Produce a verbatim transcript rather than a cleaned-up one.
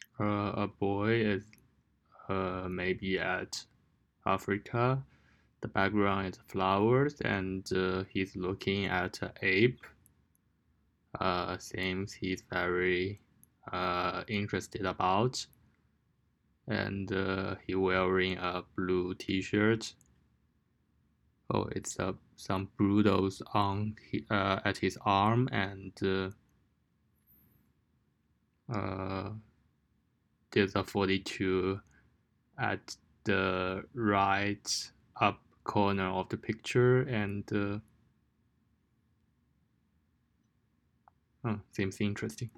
Uh, a boy is uh, maybe at Africa. The background is flowers, and uh, he's looking at an ape. Uh, seems he's very uh, interested about, and uh, he wearing a blue T-shirt. Oh, it's uh, some brudos on uh, at his arm, and uh, uh, there's a forty-two at the right up corner of the picture, and uh, oh, seems interesting.